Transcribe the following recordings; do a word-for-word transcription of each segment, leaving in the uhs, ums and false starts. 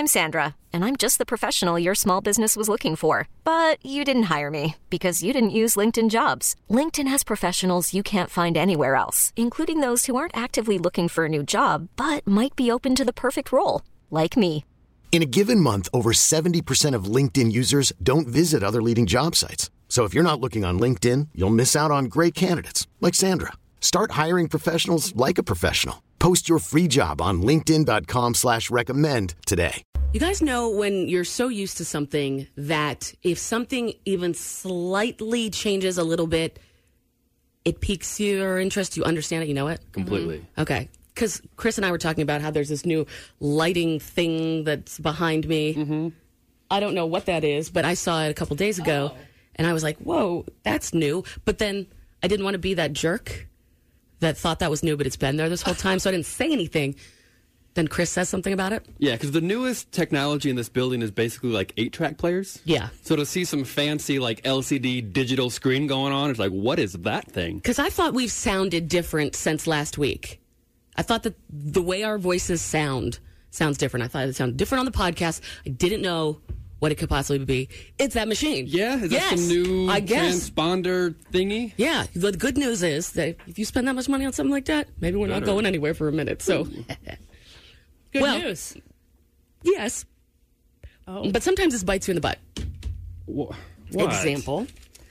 I'm Sandra, and I'm just the professional your small business was looking for. But you didn't hire me because you didn't use LinkedIn Jobs. LinkedIn has professionals you can't find anywhere else, including those who aren't actively looking for a new job, but might be open to the perfect role, like me. In a given month, over seventy percent of LinkedIn users don't visit other leading job sites. So if you're not looking on LinkedIn, you'll miss out on great candidates like Sandra. Start hiring professionals like a professional. Post your free job on linkedin.com slash recommend today. You guys know when you're so used to something that if something even slightly changes a little bit, it piques your interest, you understand it, you know it? Completely. Mm-hmm. Okay. Because Chris and I were talking about how there's this new lighting thing that's behind me. Mm-hmm. I don't know what that is, but I saw it a couple days ago, oh. and I was like, whoa, that's new. But then I didn't want to be that jerk that thought that was new, but it's been there this whole time, so I didn't say anything. Then Chris says something about it. Yeah, because the newest technology in this building is basically like eight-track players. Yeah. So to see some fancy like L C D digital screen going on, it's like, what is that thing? Because I thought we've sounded different since last week. I thought that the way our voices sound sounds different. I thought it sounded different on the podcast. I didn't know what it could possibly be. It's that machine. Yeah? Is yes, that some new I guess. transponder thingy? Yeah. The good news is that if you spend that much money on something like that, maybe we're Better. not going anywhere for a minute. So, good well, news. Yes. Oh. But sometimes this bites you in the butt. What? Example.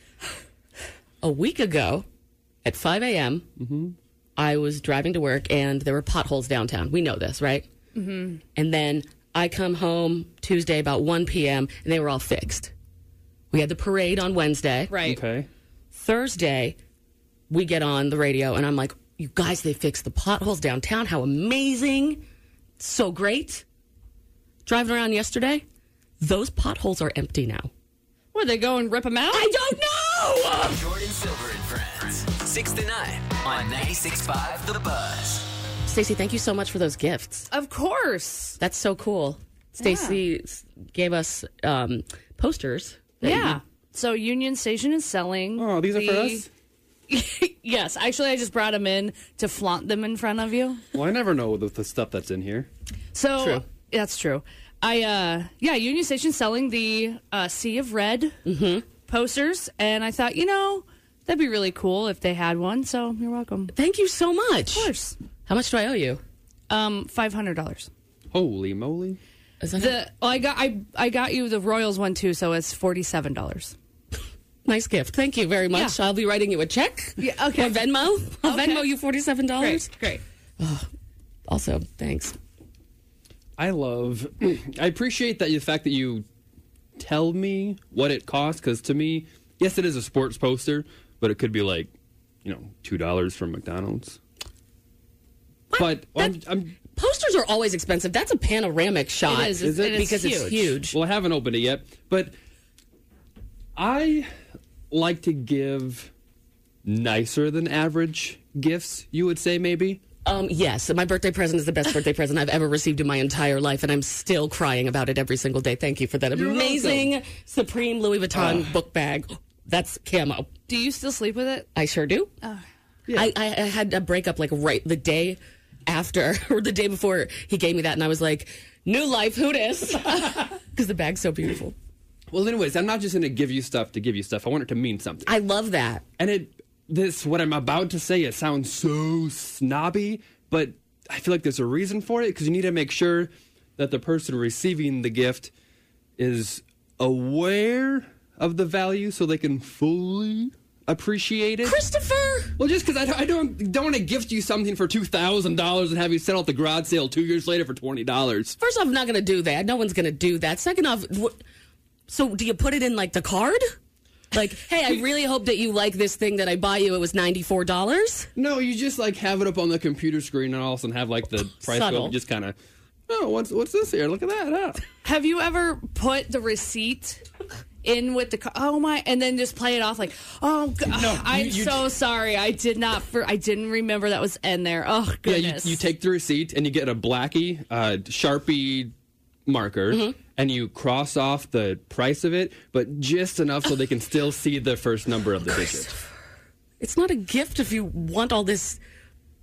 A week ago at five a.m., mm-hmm. I was driving to work and there were potholes downtown. We know this, right? Mm-hmm. And then I come home Tuesday about one p.m. and they were all fixed. We had the parade on Wednesday. Right. Okay. Thursday, we get on the radio and I'm like, you guys, they fixed the potholes downtown. How amazing. So great. Driving around yesterday, those potholes are empty now. Where they go and rip them out? I don't know. Jordan Silver and Friends, six to nine on ninety-six point five The Buzz. Stacey, thank you so much for those gifts. Of course. That's so cool. Stacey yeah. gave us um, posters. Yeah. You... So Union Station is selling. Oh, these the... are for us? Yes. Actually, I just brought them in to flaunt them in front of you. Well, I never know the, the stuff that's in here. So true. That's true. I uh, yeah, Union Station selling the uh, Sea of Red mm-hmm. posters, and I thought, you know, that'd be really cool if they had one. So you're welcome. Thank you so much. Of course. How much do I owe you? Um, five hundred dollars. Holy moly! Is that the well, I got I I got you the Royals one too, so it's forty seven dollars. Nice gift. Thank you very much. Yeah. I'll be writing you a check. Yeah. Okay. Or Venmo. I'll okay. Venmo you forty seven dollars. Great. Great. Oh, also, thanks. I love, I appreciate that the fact that you tell me what it costs, because to me, yes, it is a sports poster, but it could be like, you know, two dollars from McDonald's. What? But I'm, I'm, posters are always expensive. That's a panoramic shot. It is. Is it? Because it's it's huge. Well, I haven't opened it yet, but I like to give nicer than average gifts, you would say, maybe? Um, yes, my birthday present is the best birthday present I've ever received in my entire life, and I'm still crying about it every single day. Thank you for that You're amazing welcome. Supreme Louis Vuitton uh, book bag. That's camo. Do you still sleep with it? I sure do. Uh, yeah. I, I, I had a breakup like right the day after, or the day before he gave me that, and I was like, new life, who dis? Because the bag's so beautiful. Well, anyways, I'm not just going to give you stuff to give you stuff. I want it to mean something. I love that. And it, this, what I'm about to say, it sounds so snobby, but I feel like there's a reason for it, because you need to make sure that the person receiving the gift is aware of the value so they can fully appreciate it. Christopher! Well, just because I don't, I don't, don't want to gift you something for two thousand dollars and have you sell at the garage sale two years later for twenty dollars. First off, I'm not going to do that. No one's going to do that. Second off, wh- so do you put it in like the card? Like, hey, I really hope that you like this thing that I bought you. It was ninety-four dollars. No, you just like have it up on the computer screen and all of a sudden have like the price Subtle. go just kind of, oh, what's what's this here? Look at that. Oh. Have you ever put the receipt in with the car? Oh my, and then just play it off like, oh, God, no, I'm you, you, so sorry. I did not, for, I didn't remember that was in there. Oh, goodness. Yeah, you, you take the receipt and you get a Blackie uh, Sharpie marker. Mm-hmm. And you cross off the price of it, but just enough so they can still see the first number of the digit. It's not a gift if you want all this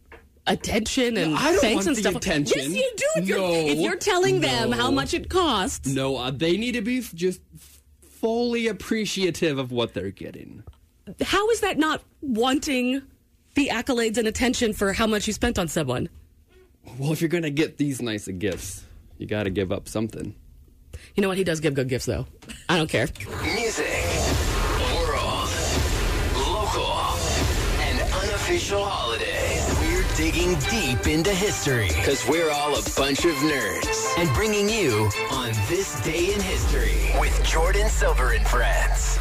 attention and I don't thanks want and the stuff. attention. Yes, you do. If, No. you're, if you're telling them No. how much it costs. No, uh, they need to be f- just fully appreciative of what they're getting. How is that not wanting the accolades and attention for how much you spent on someone? Well, if you're going to get these nice of gifts, you got to give up something. You know what? He does give good gifts, though. I don't care. Music, world, local, and unofficial holidays. We're digging deep into history because we're all a bunch of nerds. And bringing you on This Day in History with Jordan Silver and Friends.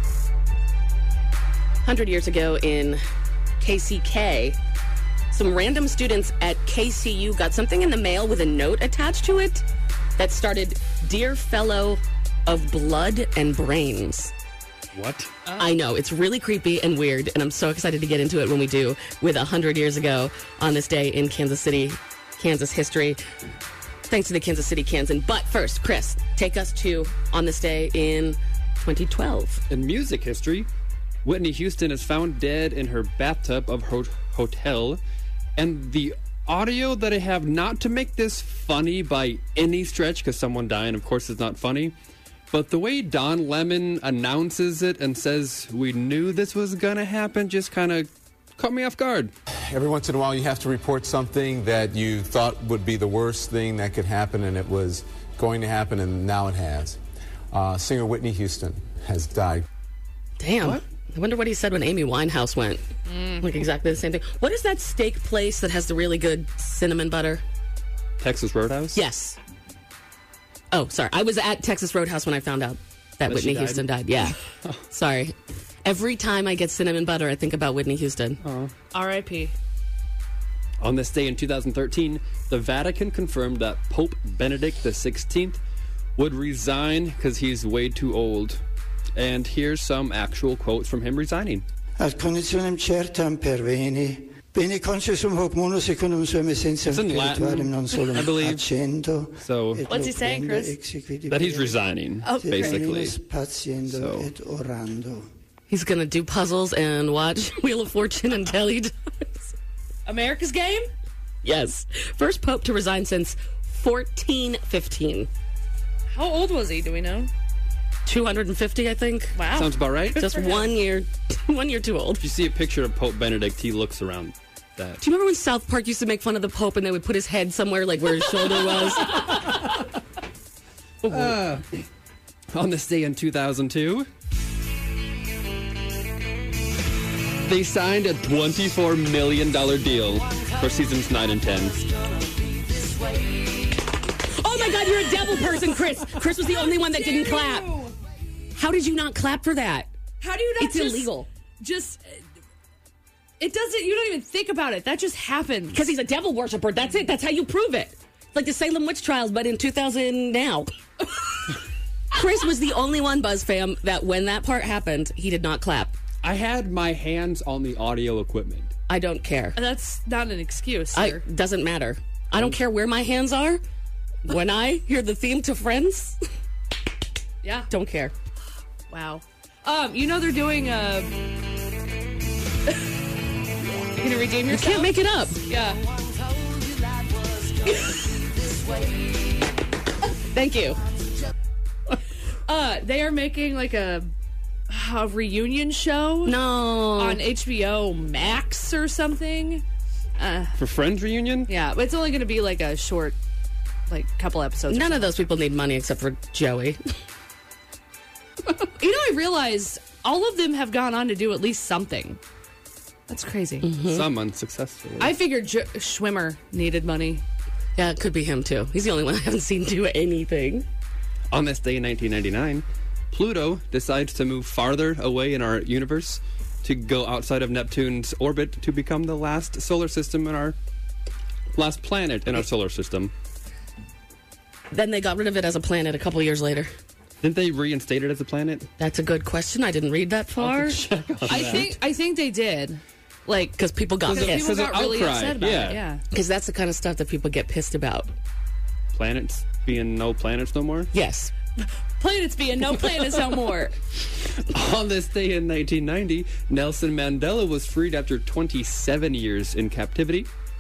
one hundred years ago in K C K, some random students at K C U got something in the mail with a note attached to it that started, "Dear Fellow of Blood and Brains." What? I know, it's really creepy and weird, and I'm so excited to get into it when we do with one hundred years ago on this day in Kansas City, Kansas history. Thanks to the Kansas City Kansan. But first, Chris, take us to on this day in twenty twelve. In music history, Whitney Houston is found dead in her bathtub of her hotel, and the audio that I have, not to make this funny by any stretch, because someone dying, of course, is not funny, but the way Don Lemon announces it and says, "We knew this was going to happen," just kind of caught me off guard. Every once in a while you have to report something that you thought would be the worst thing that could happen, and it was going to happen, and now it has. Uh, singer Whitney Houston has died. Damn. What? I wonder what he said when Amy Winehouse went. Mm. Like exactly the same thing. What is that steak place that has the really good cinnamon butter? Texas Roadhouse? Yes. Oh, sorry. I was at Texas Roadhouse when I found out that, that Whitney died? Houston died. Yeah. Sorry. Every time I get cinnamon butter, I think about Whitney Houston. Oh. R I P On this day in two thousand thirteen, the Vatican confirmed that Pope Benedict the sixteenth would resign because he's way too old. And here's some actual quotes from him resigning. Ad conditionem certam perveni, bene conscium hoc mono secundum suam essentiam spiritualem non solum I believe. accendo. So, what's he saying, Chris? That he's resigning, oh, basically. Patiendo So. et orando. He's going to do puzzles and watch Wheel of Fortune until he dies. America's Game? Yes. First pope to resign since fourteen fifteen. How old was he? Do we know? two hundred fifty, I think. Wow. Sounds about right. Just one year, one year too old. If you see a picture of Pope Benedict, he looks around that. Do you remember when South Park used to make fun of the Pope and they would put his head somewhere like where his shoulder was? Uh, on this day in two thousand two, they signed a twenty-four million dollars deal for seasons nine and ten. Oh my God, you're a devil person, Chris. Chris was the only one that didn't clap. How did you not clap for that? How do you not It's just, illegal. Just, it doesn't, you don't even think about it. That just happens. Because he's a devil worshiper. That's it. That's how you prove it. It's like the Salem witch trials, but in two thousand now. Chris was the only one, Buzz fam, that when that part happened, he did not clap. I had my hands on the audio equipment. I don't care. That's not an excuse, I sir. doesn't matter. I don't care where my hands are. When I hear the theme to Friends, Yeah. don't care. Wow. Um, you know they're doing a... You gonna redeem You yourself? can't make it up. Yeah. Thank you. Uh, they are making like a, a reunion show No. on H B O Max or something. Uh, For Friends reunion? yeah, but it's only going to be like a short, like couple episodes. or None of those people need money except for Joey. You know, I realize all of them have gone on to do at least something. That's crazy. Mm-hmm. Some unsuccessfully. I figured J- Schwimmer needed money. Yeah, it could be him too. He's the only one I haven't seen do anything. On this day in nineteen ninety-nine, Pluto decides to move farther away in our universe to go outside of Neptune's orbit to become the last solar system in our last planet in our solar system. Then they got rid of it as a planet a couple years later. Didn't they reinstate it as a planet? That's a good question. I didn't read that far. I think I think they did. Like, Because people got Because of- pissed. people Because of got really outcry, upset about yeah. it. Yeah. Because that's the kind of stuff that people get pissed about. Planets being no planets no more? Yes. Planets being no planets no more. On this day in nineteen ninety, Nelson Mandela was freed after twenty-seven years in captivity.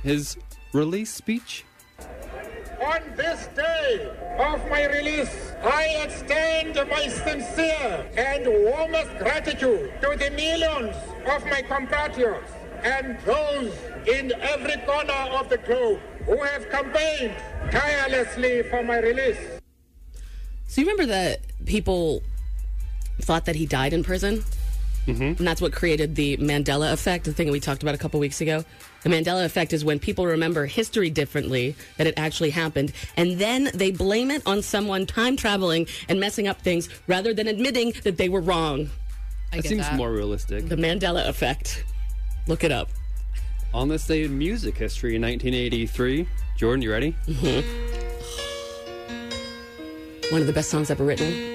his release speech. On this day of my release, I extend my sincere and warmest gratitude to the millions of my compatriots and those in every corner of the globe who have campaigned tirelessly for my release. So you remember that people thought that he died in prison? Mm-hmm. And that's what created the Mandela effect, the thing that we talked about a couple weeks ago. The Mandela effect is when people remember history differently, that it actually happened, and then they blame it on someone time traveling and messing up things rather than admitting that they were wrong. I that get seems that. more realistic. The Mandela effect. Look it up. On this day in music history in nineteen eighty-three, Jordan, you ready? Mm-hmm. One of the best songs ever written.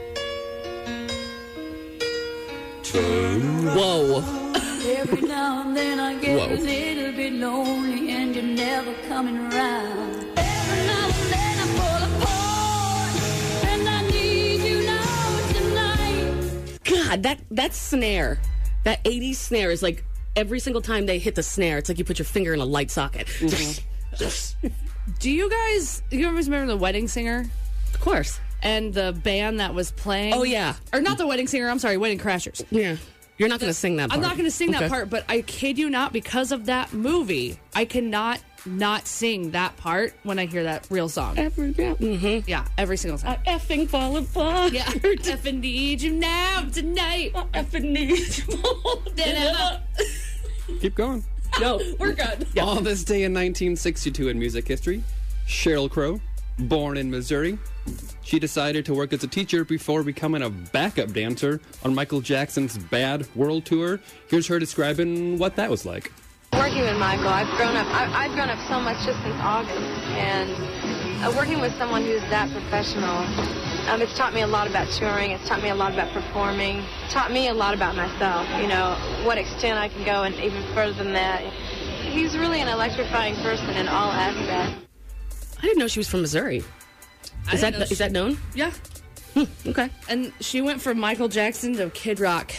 Whoa. Every now and then I get Whoa. a little bit lonely and you're never coming around. Every now and then I fall apart and I need you now tonight. God, that, that snare, that eighties snare is like every single time they hit the snare, it's like you put your finger in a light socket. Mm-hmm. Do you guys, you guys remember the Wedding Singer? Of course. And the band that was playing? Oh, yeah. Or not the Wedding Singer, I'm sorry, Wedding Crashers. Yeah. You're not going to sing that part. I'm not going to sing Okay. that part, but I kid you not, because of that movie, I cannot not sing that part when I hear that real song. Every, yeah. Mm-hmm. Yeah, every single time. I effing fall apart. Yeah, effing need you now tonight. I effing need you more than ever. Keep going. No, we're good. Yeah. On this day in nineteen sixty-two in music history, Sheryl Crow, born in Missouri, she decided to work as a teacher before becoming a backup dancer on Michael Jackson's Bad World Tour. Here's her describing what that was like. Working with Michael, I've grown up. I, I've grown up so much just since August, and uh, working with someone who's that professional, um, it's taught me a lot about touring. It's taught me a lot about performing. Taught me a lot about myself. You know, what extent I can go, and even further than that. He's really an electrifying person in all aspects. I didn't know she was from Missouri. I Is didn't that know is she- that known? Yeah. Hmm, okay. And she went from Michael Jackson to Kid Rock.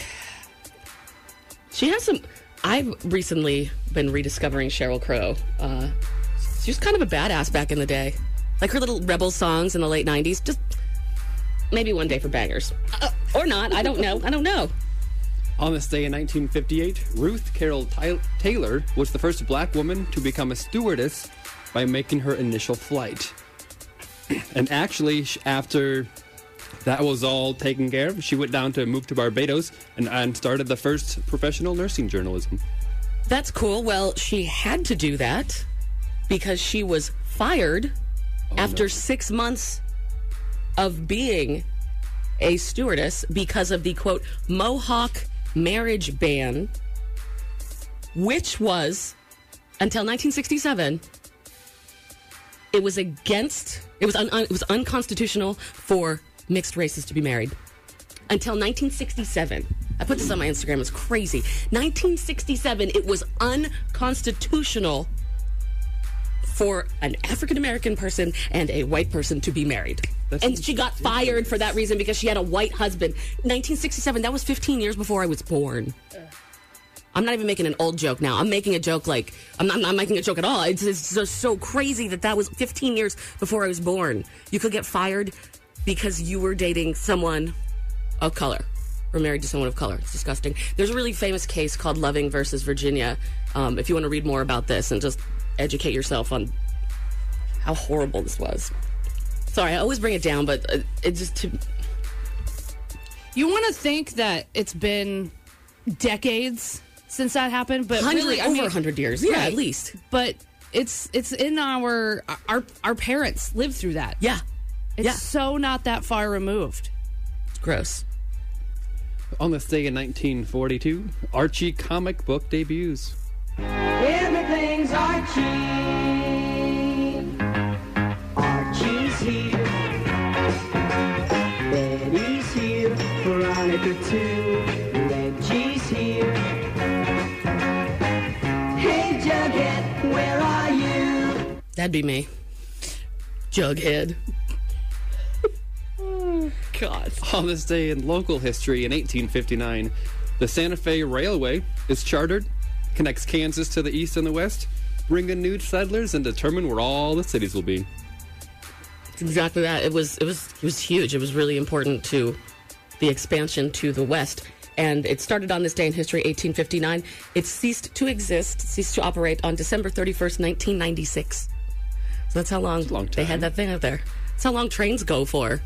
She has some. I've recently been rediscovering Sheryl Crow. Uh, she was kind of a badass back in the day. Like her little rebel songs in the late nineties. Just maybe one day for bangers. Uh, or not. I don't know. I don't know. On this day in nineteen fifty-eight, Ruth Carol Ty- Taylor was the first black woman to become a stewardess by making her initial flight. And actually, sh- after that was all taken care of, she went down to move to Barbados and, and started the first professional nursing journalism. That's cool. Well, she had to do that because she was fired Oh, after no. six months of being a stewardess because of the, quote, Mohawk marriage ban, which was, until nineteen sixty-seven, it was against, it was, un, un, it was unconstitutional for mixed races to be married. Until nineteen sixty-seven. I put this on my Instagram. It's crazy. nineteen sixty-seven, it was unconstitutional for an African-American person and a white person to be married. That's and she got fired for that reason because she had a white husband. nineteen sixty-seven, that was fifteen years before I was born. I'm not even making an old joke now. I'm making a joke like, I'm not, I'm not making a joke at all. It's, it's just so crazy that that was fifteen years before I was born. You could get fired because you were dating someone of color or married to someone of color. It's disgusting. There's a really famous case called Loving versus Virginia. Um, if you want to read more about this and just educate yourself on how horrible this was. Sorry, I always bring it down, but uh, it's just too... You want to think that it's been decades since that happened, but Hundred- really, I over mean, one hundred years. Yeah, right. at least. But it's it's in our our our parents lived through that. Yeah. It's Yeah. so not that far removed. It's gross. On this day in nineteen forty-two, Archie comic book debuts. Everything's Archie. Archie's here. Betty's here. Veronica too. Reggie's here. Hey Jughead, where are you? That'd be me. Jughead. God. On this day in local history in eighteen fifty-nine, the Santa Fe Railway is chartered, connects Kansas to the east and the west. bring in new settlers and determine where all the cities will be. It's exactly that. It was, it was, it was huge. It was really important to the expansion to the west. And it started on this day in history, eighteen fifty-nine. It ceased to exist, ceased to operate on December thirty-first, nineteen ninety-six. So that's how long, long they had that thing out there. That's how long trains go for.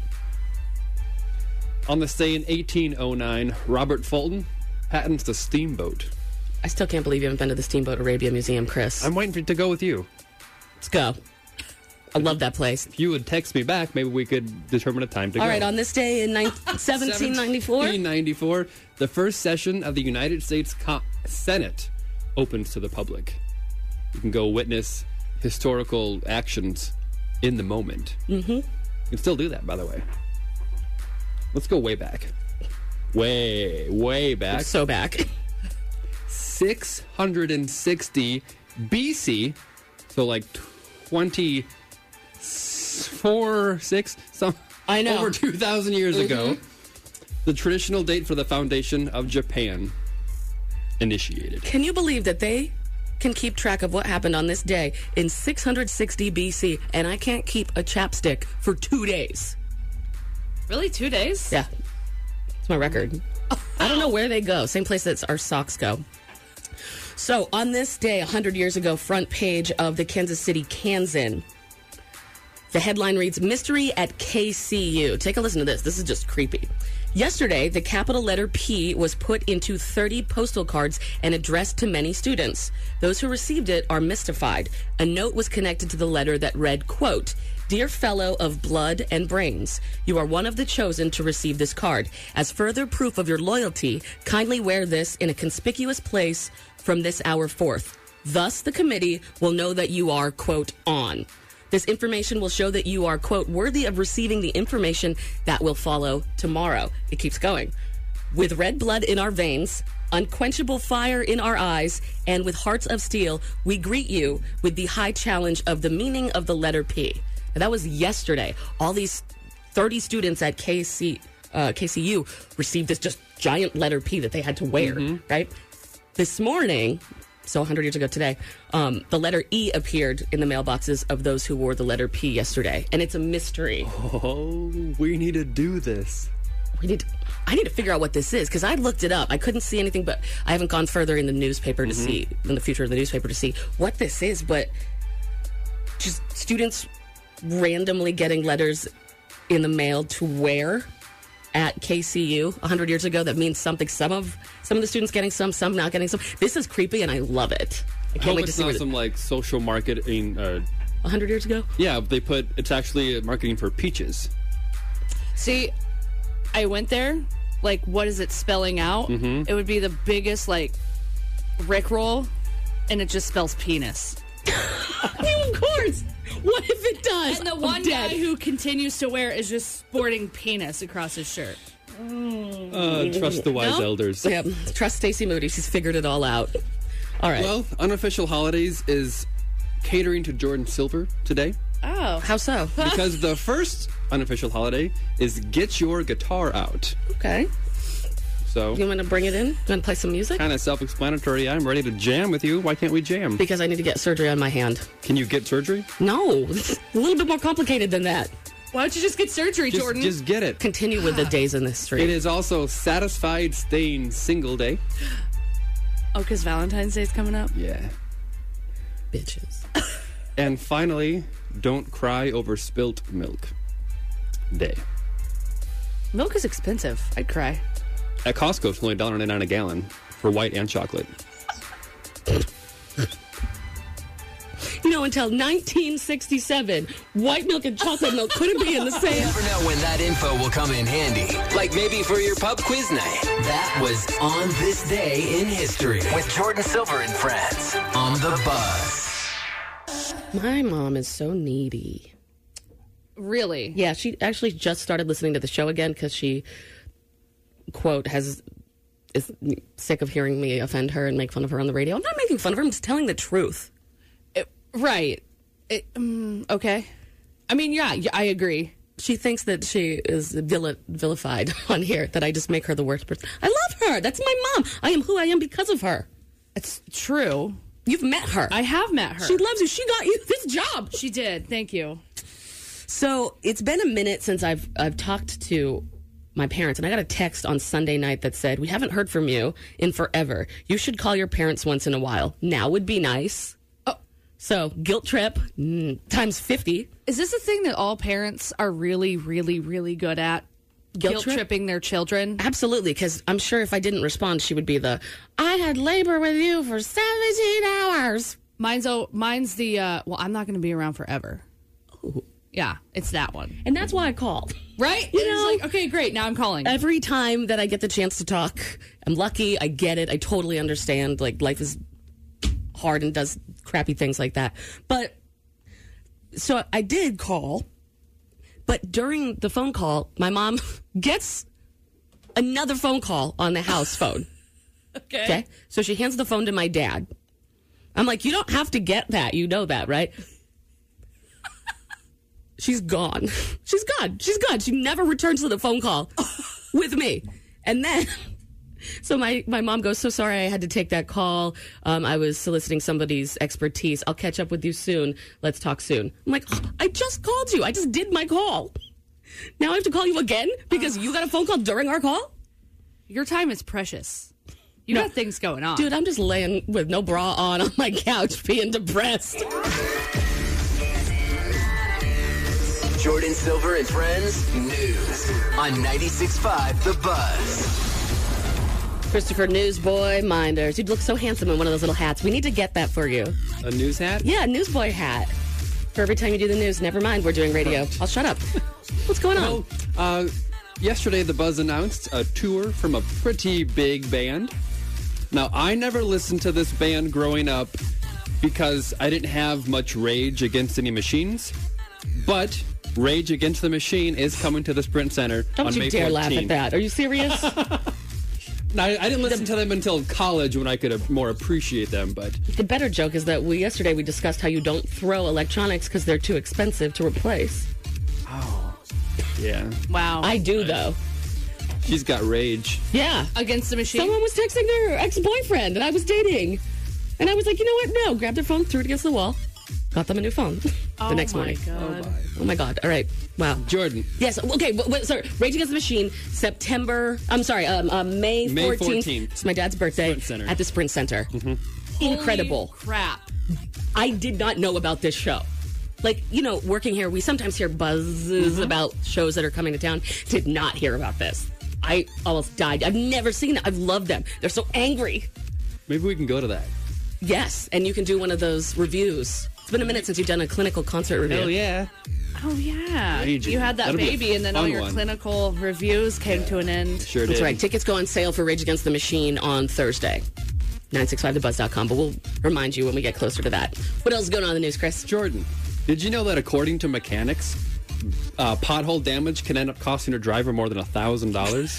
On this day in eighteen oh nine, Robert Fulton patents the steamboat. I still can't believe you haven't been to the Steamboat Arabia Museum, Chris. I'm waiting for you to go with you. Let's go. I love that place. If you would text me back, maybe we could determine a time to All go. right, on this day in seventeen ninety-four? seventeen ninety-four, the first session of the United States Co- Senate opens to the public. You can go witness historical actions in the moment. Mm-hmm. You can still do that, by the way. Let's go way back. Way, way back. So back. six hundred sixty B C, so like twenty-four, six, some, I know. over two thousand years Mm-hmm. ago, the traditional date for the foundation of Japan initiated. Can you believe that they can keep track of what happened on this day in six hundred sixty B C, and I can't keep a chapstick for two days? Really? Two days? Yeah. It's my record. I don't know where they go. Same place that our socks go. So, on this day, one hundred years ago, front page of the Kansas City Kansan. The headline reads, Mystery at K C U. Take a listen to this. This is just creepy. Yesterday, the capital letter P was put into thirty postal cards and addressed to many students. Those who received it are mystified. A note was connected to the letter that read, quote, Dear fellow of blood and brains, you are one of the chosen to receive this card. As further proof of your loyalty, kindly wear this in a conspicuous place from this hour forth. Thus, the committee will know that you are, quote, on. This information will show that you are, quote, worthy of receiving the information that will follow tomorrow. It keeps going. With red blood in our veins, unquenchable fire in our eyes, and with hearts of steel, we greet you with the high challenge of the meaning of the letter P. Now, that was yesterday. All these thirty students at K C, uh, K C U received this just giant letter P that they had to wear, Mm-hmm. right? This morning, so one hundred years ago today, um, the letter E appeared in the mailboxes of those who wore the letter P yesterday. And it's a mystery. Oh, we need to do this. We need to, I need to figure out what this is, because I looked it up. I couldn't see anything, but I haven't gone further in the newspaper to Mm-hmm. see, in the future of the newspaper to see what this is. But just students randomly getting letters in the mail to wear at K C U one hundred years ago that means something. Some of some of the students getting some, some not getting some. This is creepy, and I love it. I I can't hope wait to it's see not what some like social marketing. Uh, one hundred years ago? yeah, they put it's actually marketing for peaches. See, I went there. Like, what is it spelling out? Mhm. It would be the biggest, like, Rickroll, and it just spells penis. Of course. What if it does? And the I'm one dead. guy who continues to wear it is just sporting penis across his shirt. Uh, trust the wise No? elders. Yeah, trust Stacey Moody. She's figured it all out. All right. Well, Unofficial Holidays is catering to Jordan Silver today. Oh. How so? Because the first unofficial holiday is Get Your Guitar Out. Okay. So, You want to bring it in? You want to play some music? kind of self-explanatory. I'm ready to jam with you. Why can't we jam? Because I need to get surgery on my hand. Can you get surgery? No, it's a little bit more complicated than that. Why don't you just get surgery, Just, Jordan? just get it. Continue with the days in this street. It is also Satisfied Staying Single Day. Oh, because Valentine's Day's coming up? Yeah. Bitches. And finally, Don't Cry Over Spilt Milk Day. Milk is expensive. I'd cry. At Costco, it's only one dollar ninety-nine a gallon for white and chocolate. You know, until nineteen sixty-seven, white milk and chocolate milk couldn't be in the You same. never know when that info will come in handy. Like maybe for your pub quiz night. That was On This Day in History with Jordan Silver and friends on the bus. My mom is so needy. Really? Yeah, she actually just started listening to the show again because she, quote, has is sick of hearing me offend her and make fun of her on the radio. I'm not making fun of her. I'm just telling the truth. It, right. It, um, okay. I mean, yeah, yeah, I agree. She thinks that she is vil- vilified on here, that I just make her the worst person. I love her. That's my mom. I am who I am because of her. It's true. You've met her. I have met her. She loves you. She got you this job. She did. Thank you. So it's been a minute since I've I've talked to my parents, and I got a text on Sunday night that said, "We haven't heard from you in forever. You should call your parents once in a while. Now would be nice." Oh, so guilt trip mm, times fifty. Is this a thing that all parents are really, really, really good at? Guilt Guilt trip? tripping their children? Absolutely, because I'm sure if I didn't respond, she would be the, "I had labor with you for seventeen hours." Mine's oh, mine's the uh, well, I'm not going to be around forever. Oh. Yeah, it's that one. And that's why I called. Right? You It's know, like, okay, great. Now I'm calling. Every time that I get the chance to talk, I'm lucky. I get it. I totally understand. Like, life is hard and does crappy things like that. But so I did call. But during the phone call, my mom gets another phone call on the house phone. Okay. Okay. So she hands the phone to my dad. I'm like, "You don't have to get that. You know that, right?" She's gone. She's gone. She's gone. She never returns to the phone call with me. And then, so my, my mom goes, "So sorry I had to take that call. Um, I was soliciting somebody's expertise. I'll catch up with you soon. Let's talk soon." I'm like, "Oh, I just called you. I just did my call. Now I have to call you again because you got a phone call during our call?" Your time is precious. You No. got things going on. Dude, I'm just laying with no bra on on my couch being depressed. Jordan Silver and Friends News on ninety-six point five The Buzz. Christopher Newsboy Minders. You'd look so handsome in one of those little hats. We need to get that for you. A news hat? Yeah, Newsboy hat. For every time you do the news. Never mind, we're doing radio. I'll shut up. What's going on? Well, uh, yesterday the Buzz announced a tour from a pretty big band. Now, I never listened to this band growing up because I didn't have much Rage Against any machines. But Rage Against the Machine is coming to the Sprint Center Don't on you May dare laugh fourteenth. at that. Are you serious? No, I, I didn't listen to them until college when I could uh, more appreciate them, but The better joke is that we yesterday we discussed how you don't throw electronics because they're too expensive to replace. yeah. Wow. I do, though. She's got rage. Yeah. Against the machine? Someone was texting their ex-boyfriend that I was dating. And I was like, you know what? No. Grabbed their phone, threw it against the wall. Got them a new phone the Oh next my morning. God. Oh, my God. All right. Wow. Jordan. Yes. Okay. But, but, sorry. Rage Against the Machine, September. I'm sorry. Um, uh, May May fourteenth. fourteenth. It's my dad's birthday. Sprint Center. At the Sprint Center. Incredible. Holy crap. I did not know about this show. Like, you know, working here, we sometimes hear buzzes about shows that are coming to town. Did not hear about this. I almost died. I've never seen it. I've loved them. They're so angry. Maybe we can go to that. Yes. And you can do one of those reviews. It's been a minute since you've done a clinical concert review. Hell yeah. Oh, yeah. Raging. You had that That'll be a baby, and then all fun your one. clinical reviews came to an end. Sure That's did. right. Tickets go on sale for Rage Against the Machine on Thursday. nine six five the buzz dot com. But we'll remind you when we get closer to that. What else is going on in the news, Chris? Jordan, did you know that according to mechanics, uh, pothole damage can end up costing a driver more than one thousand dollars?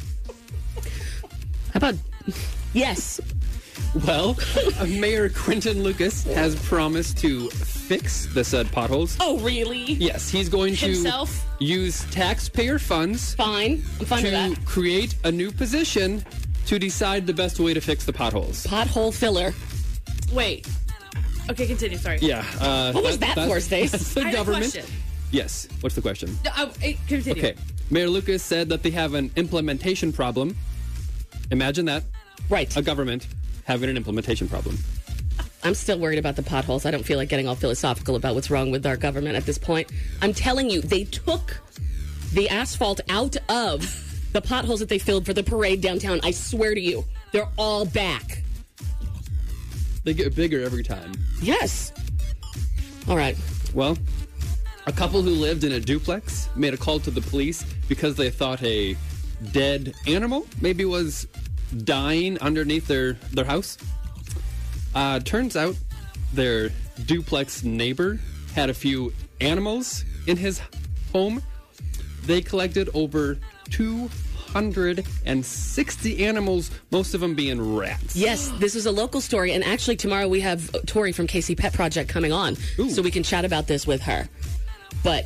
How about... Yes. Well, uh, Mayor Quentin Lucas has promised to fix the said potholes. Oh, really? Yes, he's going to Himself? use taxpayer funds Fine. I'm fine with to that. create a new position to decide the best way to fix the potholes. Pothole filler. Wait. Okay, continue. Sorry. Yeah. Uh, What was that for, Stace? That's the I had a government. question. Yes. What's the question? No, uh, eh, continue. Okay. Mayor Lucas said that they have an implementation problem. Imagine that. Right. A government having an implementation problem. I'm still worried about the potholes. I don't feel like getting all philosophical about what's wrong with our government at this point. I'm telling you, they took the asphalt out of the potholes that they filled for the parade downtown. I swear to you, they're all back. They get bigger every time. Yes. All right. Well, a couple who lived in a duplex made a call to the police because they thought a dead animal maybe was dying underneath their, their house. Uh, turns out their duplex neighbor had a few animals in his home. They collected over two hundred sixty animals, most of them being rats. Yes, this is a local story, and actually tomorrow we have Tori from K C Pet Project coming on, Ooh. so we can chat about this with her. But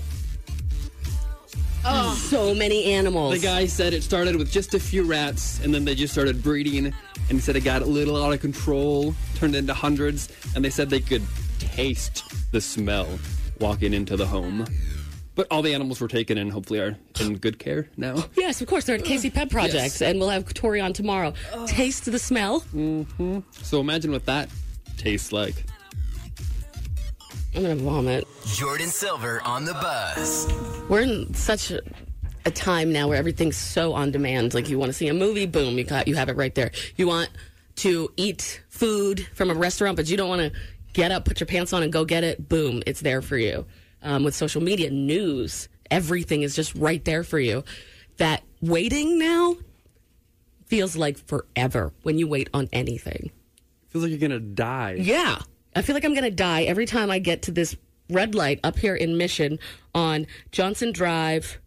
so many animals. The guy said it started with just a few rats, and then they just started breeding and he said it got a little out of control, turned into hundreds, and they said they could taste the smell walking into the home. But all the animals were taken and hopefully are in good care now. Yes, of course. They're at Casey Pet Project, Yes. and we'll have Tori on tomorrow. Taste the smell. Mm-hmm. So imagine what that tastes like. I'm going to vomit. Jordan Silver on the buzz. We're in such a, a time now where everything's so on demand. Like, you want to see a movie, boom, you got you have it right there. You want to eat food from a restaurant, but you don't want to get up, put your pants on, and go get it, boom, it's there for you. Um, with social media, news, everything is just right there for you. That waiting now feels like forever when you wait on anything. Feels like you're going to die. Yeah. I feel like I'm going to die every time I get to this red light up here in Mission on Johnson Drive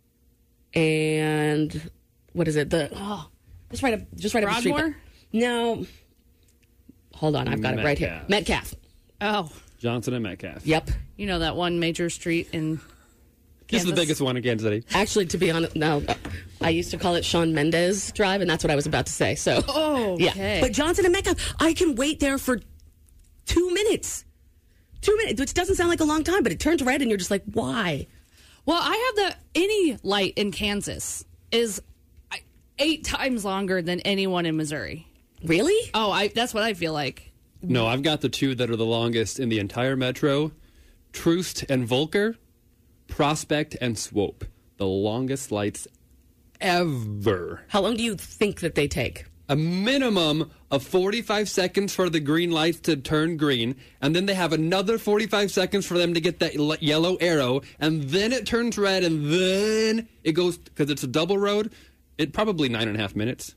and what is it? The oh, just right up, just right up the street. Broadmoor? No. Hold on, I've got it right here. Metcalf. Metcalf. Oh. Johnson and Metcalf. Yep. You know that one major street in This is the Kansas? biggest one in Kansas City. Actually, to be honest, no, I used to call it Shawn Mendes Drive, and that's what I was about to say. So, Oh, yeah. okay. But Johnson and Metcalf, I can wait there for two minutes. Two minutes, which doesn't sound like a long time, but it turns red, and you're just like, why? Well, I have the any light in Kansas is I- eight times longer than anyone in Missouri. Really? Oh, I that's what I feel like. No, I've got the two that are the longest in the entire metro. Troost and Volker, Prospect and Swope. The longest lights ever. How long do you think that they take? A minimum of forty-five seconds for the green lights to turn green, and then they have another forty-five seconds for them to get that le- yellow arrow, and then it turns red, and then it goes, because it's a double road, it probably nine and a half minutes.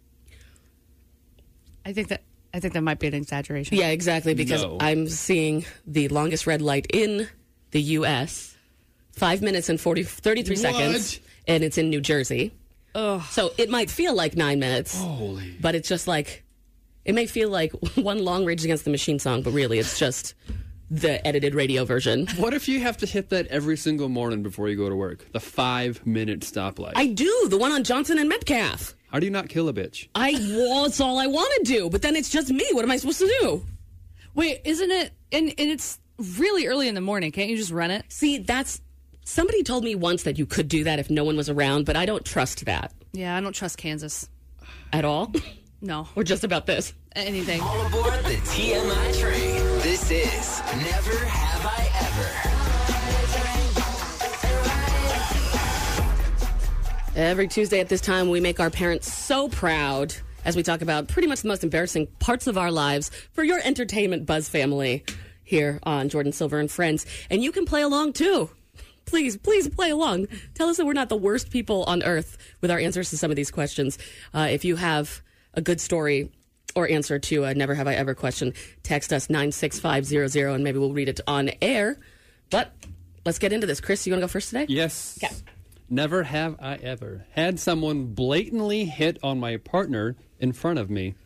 I think that I think that might be an exaggeration. Yeah, exactly, because No. I'm seeing the longest red light in the U S Five minutes and forty, thirty-three What? seconds, and it's in New Jersey. Ugh. So it might feel like nine minutes, Holy. but it's just like, it may feel like one long Rage Against the Machine song, but really it's just the edited radio version. What if you have to hit that every single morning before you go to work? The five-minute stoplight. I do, the one on Johnson and Metcalf. How do you not kill a bitch? I, well, it's all I want to do, but then it's just me. What am I supposed to do? Wait, isn't it? And, and it's really early in the morning. Can't you just run it? See, that's, somebody told me once that you could do that if no one was around, but I don't trust that Yeah, I don't trust Kansas. at all. No, Or just about this. anything. All aboard the T M I train. This is Never Have I Ever. Every Tuesday at this time, we make our parents so proud as we talk about pretty much the most embarrassing parts of our lives for your entertainment buzz family here on Jordan Silver and Friends. And you can play along too. Please, please play along. Tell us that we're not the worst people on earth with our answers to some of these questions. Uh, if you have a good story or answer to a Never Have I Ever question, text us nine six five zero zero and maybe we'll read it on air. But let's get into this. Chris, you want to go first today? Yes. Okay. Never have I ever had someone blatantly hit on my partner in front of me.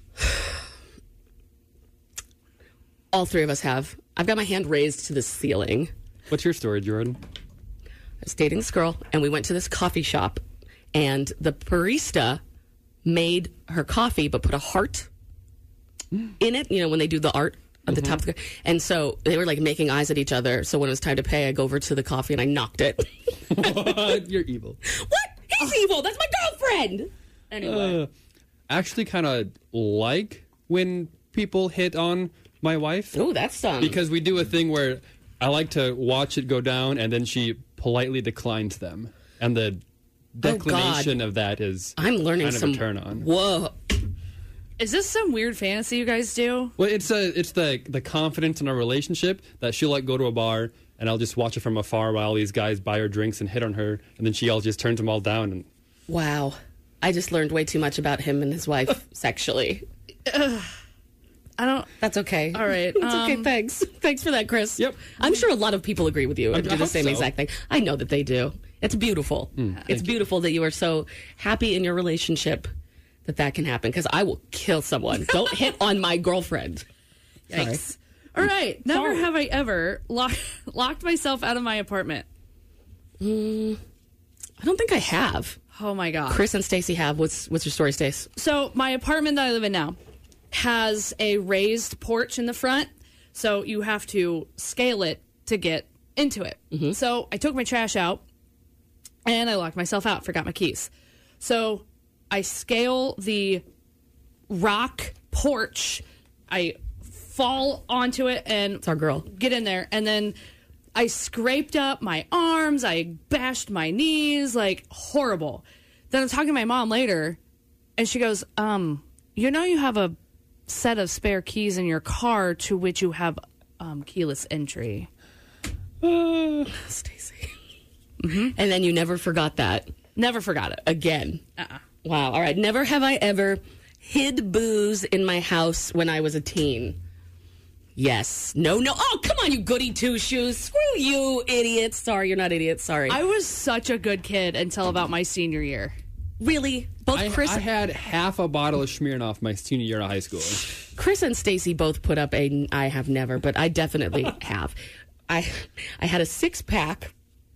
All three of us have. I've got my hand raised to the ceiling. What's your story, Jordan? I was dating this girl, and we went to this coffee shop, and the barista made her coffee, but put a heart in it, you know, when they do the art at the top of the... And so they were, like, making eyes at each other, so when it was time to pay, I go over to the coffee, and I knocked it. What? You're evil. What? He's evil! That's my girlfriend! Anyway. Uh, actually kind of like when people hit on my wife. Oh, that's... Um, Because we do a thing where I like to watch it go down, and then she politely declines them. And the declination of that is I'm learning kind of some... a turn on. Whoa. Is this some weird fantasy you guys do? Well, it's a, it's the the confidence in our relationship that she'll like go to a bar and I'll just watch it from afar while these guys buy her drinks and hit on her, and then she all just turns them all down. And Wow. I just learned way too much about him and his wife sexually. I don't. That's okay. All right. It's okay. um, Thanks. Thanks for that, Chris. Yep. I'm sure a lot of people agree with you and I do the hope same so. exact thing. I know that they do. It's beautiful. It's beautiful that you are so happy in your relationship that that can happen, because I will kill someone. Don't hit on my girlfriend. Yikes. All right. Never have I ever lock, locked myself out of my apartment. Mm, I don't think I have. Oh my God. Chris and Stacy have. What's what's your story, Stace? So my apartment that I live in now has a raised porch in the front, so you have to scale it to get into it. Mm-hmm. So I took my trash out, and I locked myself out, forgot my keys. So I scale the rock porch, I fall onto it, and it's our girl. Get in there, and then I scraped up my arms, I bashed my knees, like horrible. Then I'm talking to my mom later, and she goes, um, you know you have a set of spare keys in your car to which you have um, keyless entry. Uh, Stacy. Mm-hmm. And then you never forgot that. Never forgot it. Again. Uh-uh. Wow. All right. Never have I ever hid booze in my house when I was a teen. Yes. No, no. Oh, come on, you goody two-shoes. Screw you, idiots. Sorry, you're not idiots. Sorry. I was such a good kid until about my senior year. Really? Both I, Chris... I had half a bottle of Smirnoff my senior year of high school. Chris and Stacy both put up a... I have never, but I definitely have. I I had a six-pack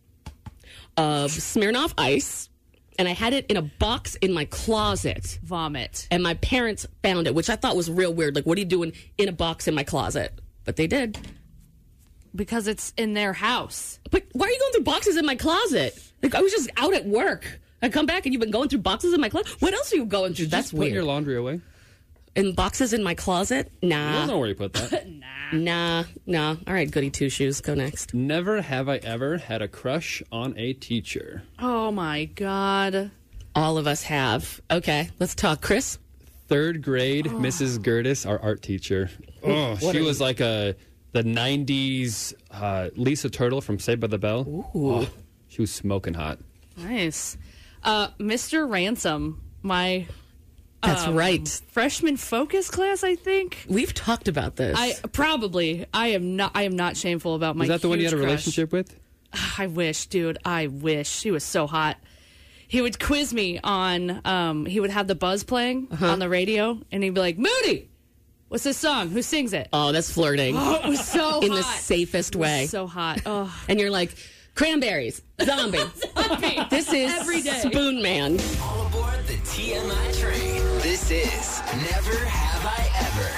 of Smirnoff Ice, and I had it in a box in my closet. Vomit. And my parents found it, which I thought was real weird. Like, what are you doing in a box in my closet? But they did. Because it's in their house. But why are you going through boxes in my closet? Like, I was just out at work. I come back and you've been going through boxes in my closet? What else are you going through? Did you That's just put weird. your laundry away? In boxes in my closet? Nah. I don't know where you put that. nah. Nah, nah. All right, goody two-shoes. Go next. Never have I ever had a crush on a teacher. Oh, my God. All of us have. Okay, let's talk. Chris? Third grade, oh. Missus Gertis, our art teacher. Oh, she was like a the nineties uh, Lisa Turtle from Saved by the Bell. Ooh. Oh, she was smoking hot. Nice. Uh, Mister Ransom, my... That's um, right. Freshman focus class, I think. We've talked about this. I probably. I am not. I am not shameful about my. Is that the one you had a crush. relationship with? I wish, dude. I wish. She was so hot. He would quiz me on. Um, he would have the buzz playing uh-huh. on the radio, and he'd be like, "Moody, what's this song? Who sings it?" Oh, that's flirting. Oh, it was so in hot. the safest It was way. so hot. Oh. And you're like, Cranberries, Zombie. Zombie. This is Every day. Spoon Man. All aboard the T M I train. This is Never Have I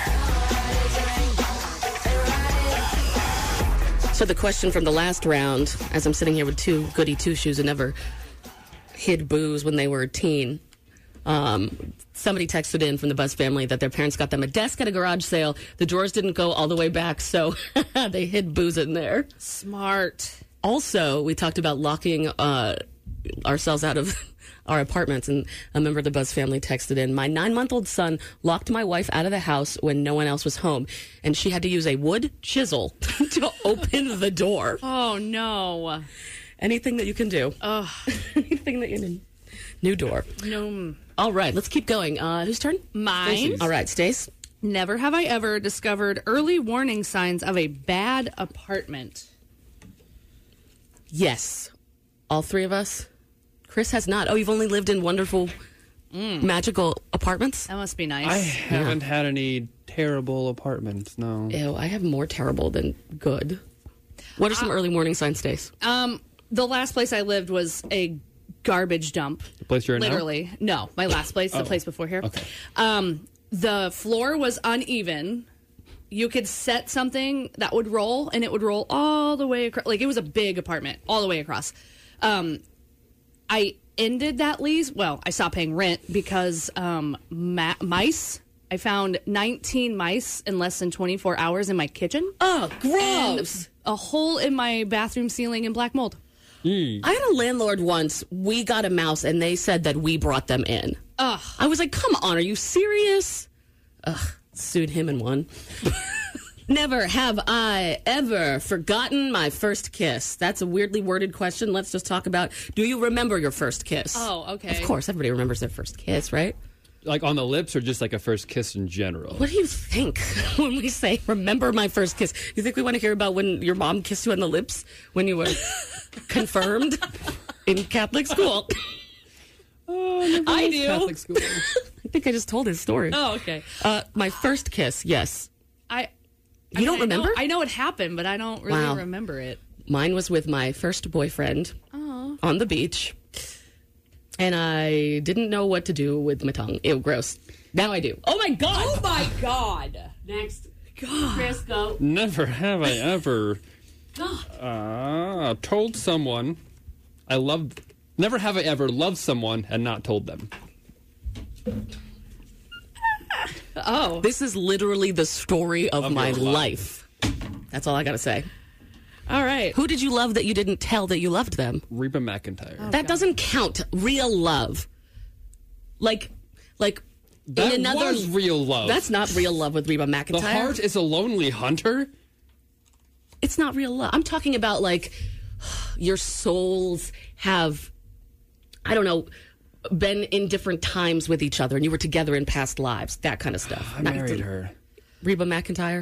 Ever. So the question from the last round, as I'm sitting here with two goody two-shoes who never hid booze when they were a teen, um, somebody texted in from the Buzz family that their parents got them a desk at a garage sale. The drawers didn't go all the way back, so they hid booze in there. Smart. Also, we talked about locking uh, ourselves out of our apartments, and a member of the Buzz family texted in, my nine-month-old son locked my wife out of the house when no one else was home, and she had to use a wood chisel to open the door. Oh, no. Anything that you can do. Oh. Anything that you can. New door. No. All right, let's keep going. Uh, whose turn? Mine. Stacey's. All right, Stace. Never have I ever discovered early warning signs of a bad apartment. Yes. All three of us. Chris has not. Oh, you've only lived in wonderful, mm. magical apartments? That must be nice. I haven't yeah. had any terrible apartments, no. Ew, I have more terrible than good. What are some uh, early warning signs, Stace? Um, the last place I lived was a garbage dump. The place you're in Literally. now? No, my last place, oh. the place before here. Okay. Um, the floor was uneven. You could set something that would roll, and it would roll all the way across. Like, it was a big apartment, all the way across. Um, I ended that lease. Well, I stopped paying rent because um, ma- mice. I found nineteen mice in less than twenty-four hours in my kitchen. Oh, gross. And a hole in my bathroom ceiling and black mold. Mm. I had a landlord once. We got a mouse, and they said that we brought them in. Ugh. I was like, come on, are you serious? Ugh, sued him and won. Never have I ever forgotten my first kiss. That's a weirdly worded question. Let's just talk about, do you remember your first kiss? Oh, okay. Of course, everybody remembers their first kiss, right? Like on the lips or just like a first kiss in general? What do you think when we say, remember my first kiss? You think we want to hear about when your mom kissed you on the lips when you were confirmed in Catholic school? Oh, I do. Catholic school. I think I just told his story. Oh, okay. Uh, my first kiss, yes. I. You I don't mean, remember? I know, I know it happened, but I don't really wow. remember it. Mine was with my first boyfriend Aww. on the beach. And I didn't know what to do with my tongue. Ew, gross. Now I do. Oh, my God. Oh, my God. Next. God. Chris, go. Never have I ever uh, told someone I loved. Never have I ever loved someone and not told them. Oh. This is literally the story of, Of my your life. That's all I got to say. All right. Who did you love that you didn't tell that you loved them? Reba McEntire. Oh, that God. doesn't count. Real love. Like, like, That in another. was real love. That's not real love with Reba McEntire. The heart is a lonely hunter. It's not real love. I'm talking about, like, your souls have, I don't know, been in different times with each other and you were together in past lives. That kind of stuff. I Not- married her. Reba McEntire.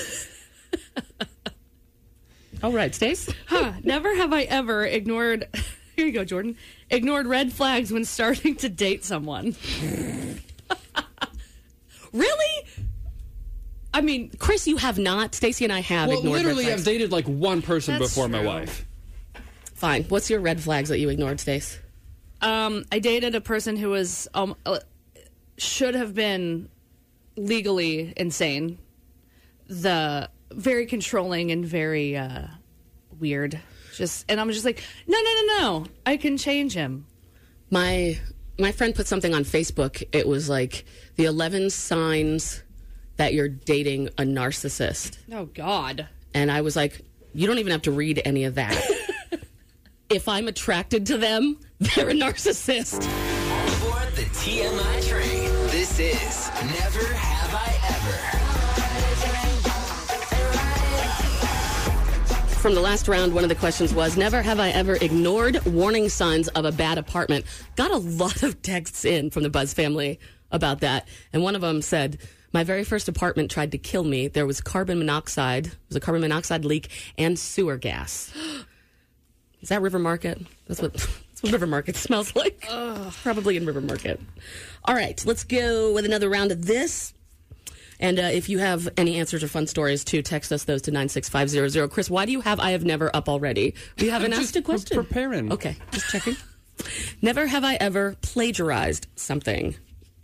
All right, Stace. Huh. Never have I ever ignored. Here you go, Jordan. Ignored red flags when starting to date someone. Really? I mean, Chris, you have not. Stacey and I have Well, ignored literally, red I've flags. dated like one person That's before my true. wife. Fine. What's your red flags that you ignored, Stace? um, I dated a person who was um, uh, should have been legally insane. The very controlling and very uh, weird. Just and I'm just like, no, no, no, no. I can change him. My my friend put something on Facebook. It was like the eleven signs that you're dating a narcissist. Oh God. And I was like, you don't even have to read any of that. If I'm attracted to them, they're a narcissist. Aboard the T M I train. This is Never Have I Ever. From the last round, one of the questions was, never have I ever ignored warning signs of a bad apartment. Got a lot of texts in from the Buzz family about that. And one of them said, my very first apartment tried to kill me. There was carbon monoxide. There was a carbon monoxide leak and sewer gas. Is that River Market? That's what, that's what River Market smells like. Probably in River Market. All right, let's go with another round of this. And uh, if you have any answers or fun stories, too, text us those to nine six five zero zero. Chris, why do you have I have never up already? You haven't I'm asked just a question. preparing. Okay, just checking. Never have I ever plagiarized something.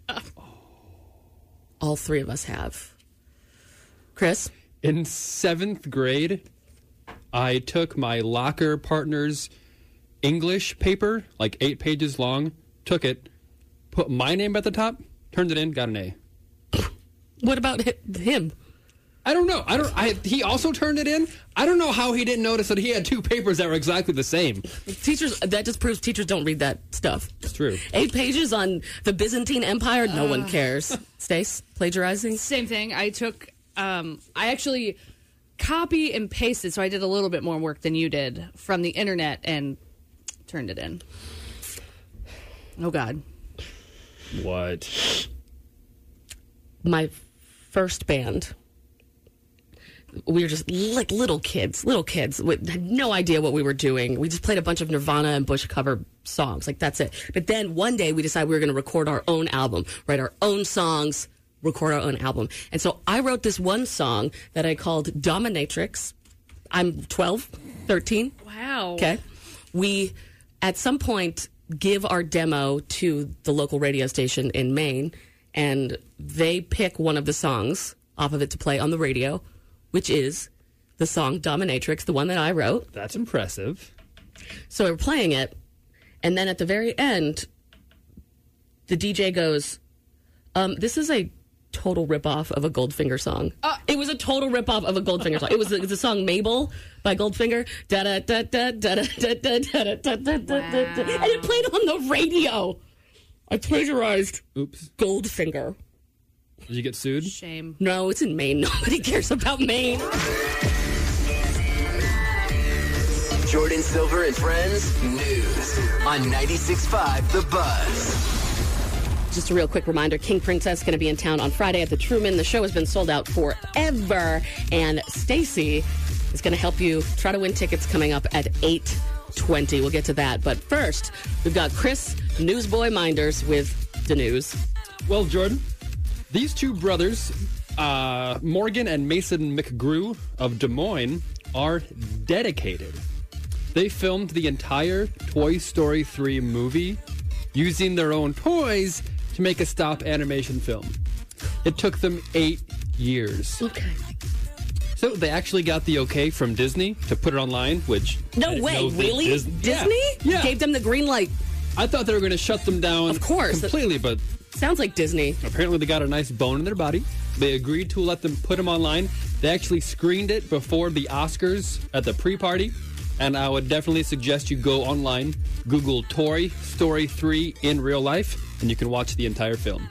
All three of us have. Chris? In seventh grade, I took my locker partner's English paper, like eight pages long, took it, put my name at the top, turned it in, got an A. What about hi- him? I don't know. I don't. I, he also turned it in. I don't know how he didn't notice that he had two papers that were exactly the same. Teachers, that just proves teachers don't read that stuff. It's true. Eight pages on the Byzantine Empire, no one cares. Stace, plagiarizing? Same thing. I took. Um, I actually copy and pasted, so I did a little bit more work than you did from the internet and turned it in. Oh God. What? My first band, we were just like little kids, little kids. We had no idea what we were doing. We just played a bunch of Nirvana and Bush cover songs. Like, that's it. But then one day we decided we were going to record our own album, write our own songs, record our own album. And so I wrote this one song that I called Dominatrix. I'm twelve, thirteen. Wow. Okay. We, at some point, give our demo to the local radio station in Maine, and they pick one of the songs off of it to play on the radio, which is the song Dominatrix, the one that I wrote. That's impressive. So we're playing it, and then at the very end, the D J goes, um, this is a total ripoff of a Goldfinger song. Uh, it was a total ripoff of a Goldfinger song. It was the, the song Mabel by Goldfinger. Da da da da da da da da da da da da, and it played on the radio. I plagiarized Oops. Goldfinger. Did you get sued? Shame. No, it's in Maine. Nobody cares about Maine. Jordan Silver and Friends News on ninety-six point five The Buzz. Just a real quick reminder, King Princess going to be in town on Friday at the Truman. The show has been sold out forever, and Stacy is going to help you try to win tickets coming up at eight twenty. We'll get to that. But first, we've got Chris Newsboy Minders with the news. Well, Jordan, these two brothers, uh, Morgan and Mason McGrew of Des Moines, are dedicated. They filmed the entire Toy Story three movie using their own toys to make a stop animation film. It took them eight years. Okay. So they actually got the okay from Disney to put it online, which... No I way, know that really? Dis- Disney? Yeah. yeah. Gave them the green light. I thought they were going to shut them down Of course. completely, but Sounds like Disney. apparently they got a nice bone in their body. They agreed to let them put them online. They actually screened it before the Oscars at the pre-party, and I would definitely suggest you go online, Google Toy Story three in real life, and you can watch the entire film.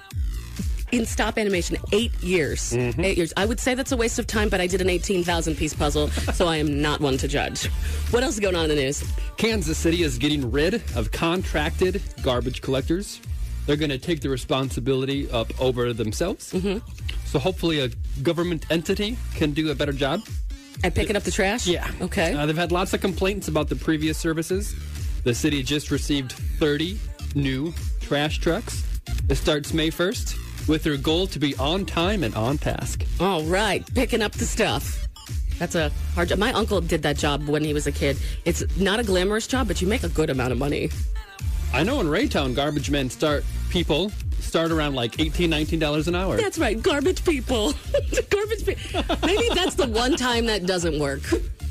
In stop animation, eight years. Mm-hmm. Eight years. I would say that's a waste of time, but I did an eighteen thousand piece puzzle, so I am not one to judge. What else is going on in the news? Kansas City is getting rid of contracted garbage collectors. They're going to take the responsibility up over themselves. Mm-hmm. So hopefully a government entity can do a better job. At picking up the trash? Yeah. Okay. Uh, they've had lots of complaints about the previous services. The city just received thirty new trash trucks. It starts May first with their goal to be on time and on task. All right. Picking up the stuff. That's a hard job. My uncle did that job when he was a kid. It's not a glamorous job, but you make a good amount of money. I know in Raytown, garbage men start, people start around like eighteen dollars, nineteen dollars an hour. That's right. Garbage people. Garbage people. Maybe that's the one time that doesn't work.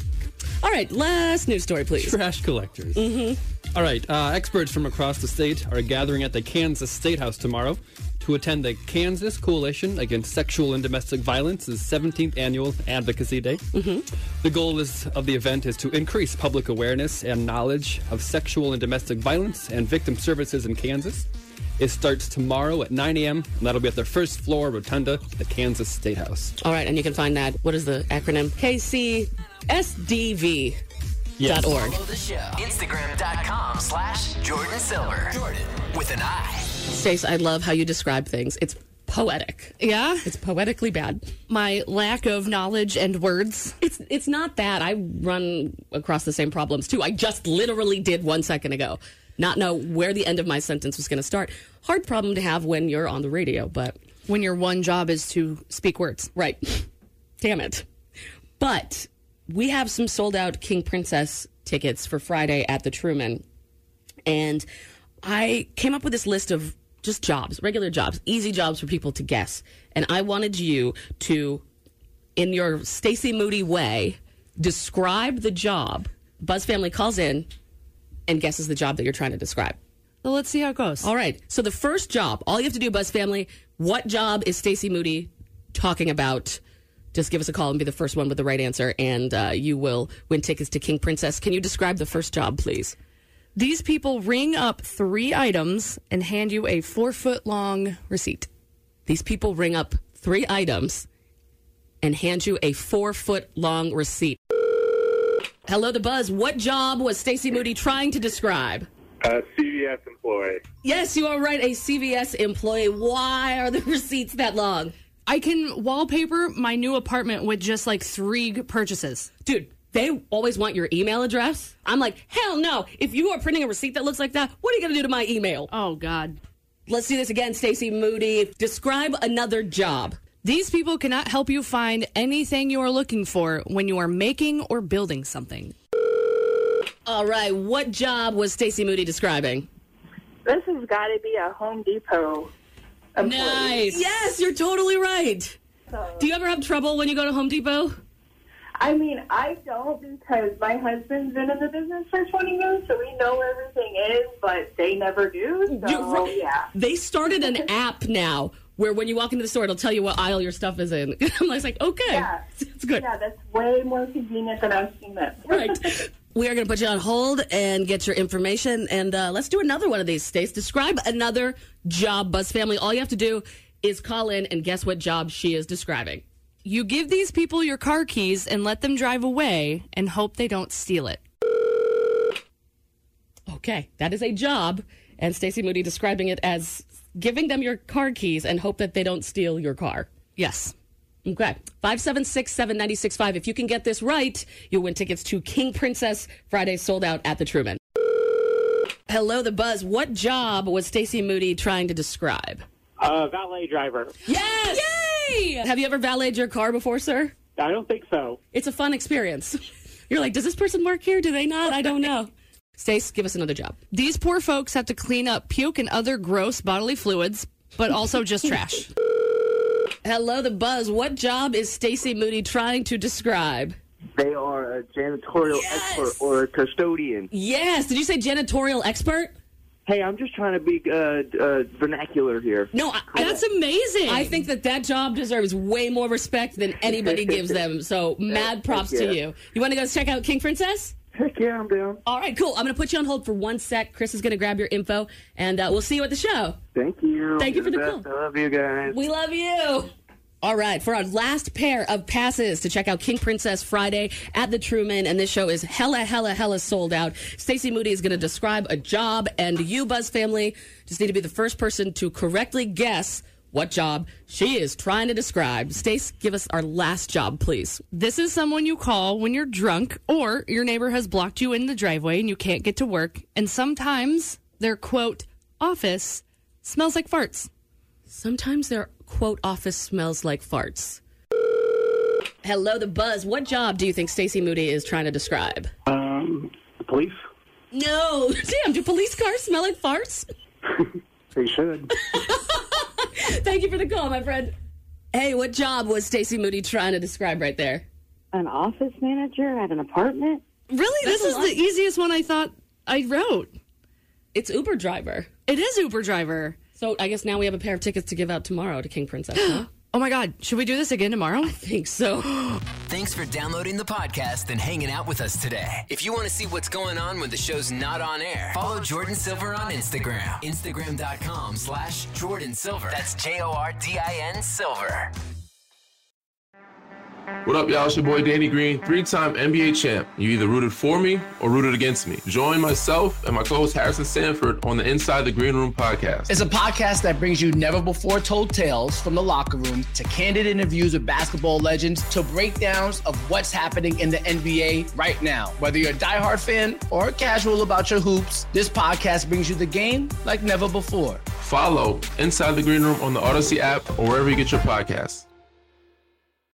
All right. Last news story, please. Trash collectors. Mm-hmm. All right. Uh, experts from across the state are gathering at the Kansas State House tomorrow to attend the Kansas Coalition Against Sexual and Domestic Violence's seventeenth Annual Advocacy Day. Mm-hmm. The goal is, of the event is to increase public awareness and knowledge of sexual and domestic violence and victim services in Kansas. It starts tomorrow at nine a.m., and that'll be at the first floor rotunda at the Kansas State House. All right. And you can find that. What is the acronym? K C S D V Yes. dot org. Follow the show. Instagram.com slash Jordan Silver. Jordan with an I. Stace, I love how you describe things. It's poetic. Yeah? It's poetically bad. My lack of knowledge and words. It's it's not that. I run across the same problems, too. I just literally did one second ago. Not know where the end of my sentence was going to start. Hard problem to have when you're on the radio, but... When your one job is to speak words. Right. Damn it. But we have some sold-out King Princess tickets for Friday at the Truman. And I came up with this list of just jobs, regular jobs, easy jobs for people to guess. And I wanted you to, in your Stacey Moody way, describe the job. Buzz Family calls in and guesses the job that you're trying to describe. Well, let's see how it goes. All right. So the first job, all you have to do, Buzz Family, what job is Stacey Moody talking about? Just give us a call and be the first one with the right answer, and uh, you will win tickets to King Princess. Can you describe the first job, please? These people ring up three items and hand you a four-foot-long receipt. These people ring up three items and hand you a four-foot-long receipt. Hello, The Buzz. What job was Stacey Moody trying to describe? A C V S employee. Yes, you are right. A C V S employee. Why are the receipts that long? I can wallpaper my new apartment with just like three purchases. Dude, they always want your email address. I'm like, hell no. If you are printing a receipt that looks like that, what are you going to do to my email? Oh, God. Let's do this again, Stacey Moody. Describe another job. These people cannot help you find anything you are looking for when you are making or building something. All right, what job was Stacey Moody describing? This has got to be a Home Depot employee. Nice. Yes, you're totally right. So, do you ever have trouble when you go to Home Depot? I mean, I don't, because my husband's been in the business for twenty years, so we know everything is, but they never do. So, right. yeah. They started an app now where when you walk into the store, it'll tell you what aisle your stuff is in. I'm like, okay, Yeah. it's good. Yeah, that's way more convenient than I've seen it. Right. We are going to put you on hold and get your information, and uh, let's do another one of these, Stace. Describe another job, Buzz Family. All you have to do is call in and guess what job she is describing. You give these people your car keys and let them drive away and hope they don't steal it. Okay, that is a job, and Stacey Moody describing it as giving them your car keys and hope that they don't steal your car. Yes. Okay. five seven six, seven nine six five. If you can get this right, you'll win tickets to King Princess Friday, sold out at the Truman. Hello, The Buzz. What job was Stacey Moody trying to describe? Uh, valet driver. Yes! Yay! Have you ever valeted your car before, sir? I don't think so. It's a fun experience. You're like, does this person work here? Do they not? I don't know. Stace, give us another job. These poor folks have to clean up puke and other gross bodily fluids, but also just trash. Hello, The Buzz. What job is Stacey Moody trying to describe? They are a janitorial Yes! expert or a custodian. Yes. Did you say janitorial expert? Hey, I'm just trying to be uh, uh, vernacular here. No, I, That's amazing. I think that that job deserves way more respect than anybody gives them. So mad props Heck yeah. to you. You want to go check out King Princess? Heck yeah, I'm down. All right, cool. I'm going to put you on hold for one sec. Chris is going to grab your info, and uh, we'll see you at the show. Thank you. Thank you You're for the best. call. I love you guys. We love you. All right, for our last pair of passes to check out King Princess Friday at the Truman, and this show is hella, hella, hella sold out. Stacey Moody is going to describe a job, and you, Buzz family, just need to be the first person to correctly guess what job she is trying to describe. Stace, give us our last job, please. This is someone you call when you're drunk or your neighbor has blocked you in the driveway and you can't get to work. And sometimes their, quote, office smells like farts. Sometimes their, quote, office smells like farts. Hello, The Buzz. What job do you think Stacey Moody is trying to describe? Um, police? No. Damn, do police cars smell like farts? They should. Thank you for the call, my friend. Hey, what job was Stacey Moody trying to describe right there? An office manager at an apartment? Really? That's This is a lot. the easiest one I thought I wrote. It's Uber driver. It is Uber driver. So I guess now we have a pair of tickets to give out tomorrow to King Princess, huh? Oh my God. Should we do this again tomorrow? I think so. Thanks for downloading the podcast and hanging out with us today. If you want to see what's going on when the show's not on air, follow Jordan Silver on Instagram. Instagram.com slash Jordan Silver. That's J O R D I N Silver. What up, y'all? It's your boy Danny Green, three-time N B A champ. You either rooted for me or rooted against me. Join myself and my co-host Harrison Sanford on the Inside the Green Room podcast. It's a podcast that brings you never-before-told tales from the locker room to candid interviews with basketball legends to breakdowns of what's happening in the N B A right now. Whether you're a diehard fan or casual about your hoops, this podcast brings you the game like never before. Follow Inside the Green Room on the Odyssey app or wherever you get your podcasts.